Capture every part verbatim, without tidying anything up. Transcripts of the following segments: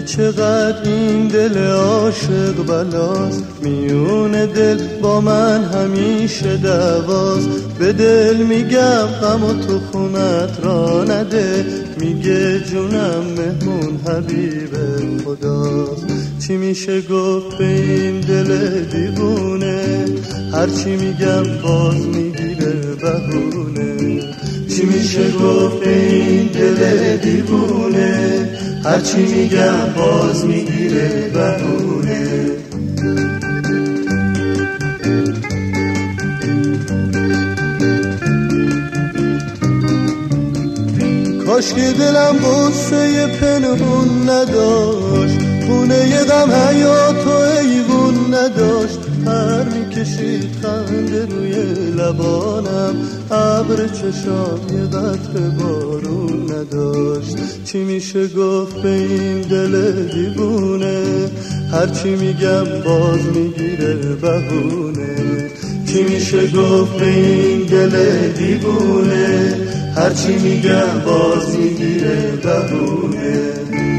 چقدر این دل عاشق بلاست، میون دل با من همیشه دعواست. به دل میگم غم و تو خونت را نده، میگه جونم مهمون حبیب خداست. چی میشه گفت به این دل دیوونه، هرچی میگم باز میگیره بهونه. چی میشه گفت به این دل دیوونه، هرچی میگم باز میگیره بهونه. کاش که دلم غصه پنهون نداشت، خونه غم حیات و ایوون نداشت. پر میکشید خنده روی لبانم، ابر چشام یه قطره بارون نداشت. چی میشه گفت به این دل دیوونه، هرچی میگم باز میگیره بهونه. چی میشه گفت به این دل دیوونه، هرچی میگم باز میگیره بهونه.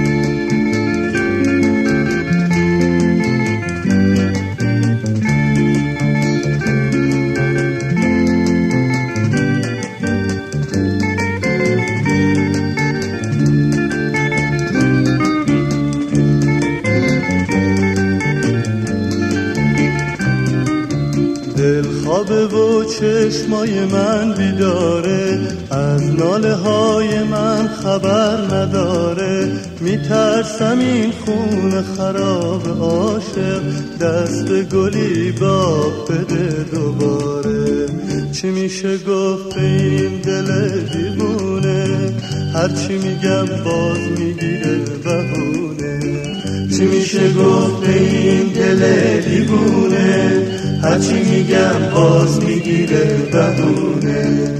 دل خوابه و چشمای من بیداره، از ناله های من خبر نداره. میترسم این خون خراب عاشق دست گلی باب بده دوباره. چی میشه گفت به این دل دیوونه، هرچی میگم باز میگیره بهونه. چی میشه گفت به این دل دیوونه، هرچی میگم باز میگیره بهونه.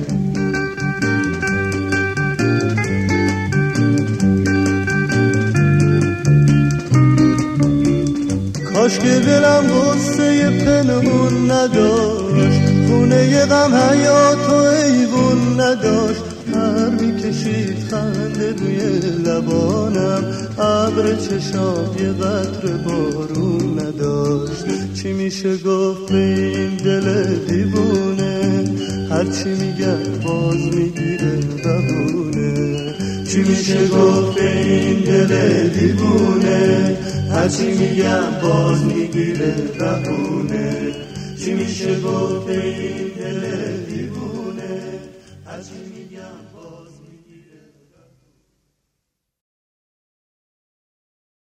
کاش که دلم غصه پنهون نداشت، خونه غم حیات و ایوون نداشت. پر میکشید خنده روی لبانم، ابر چشام یه قطره بارون نداشت. چی میشه گفت به این دل دیوونه، هرچی میگم باز میگیره بهونه. چی میشه گفت به این دل دیوونه، هرچی میگم باز میگیره بهونه. چی میشه گفت به این دل دیوونه، هرچی میگم باز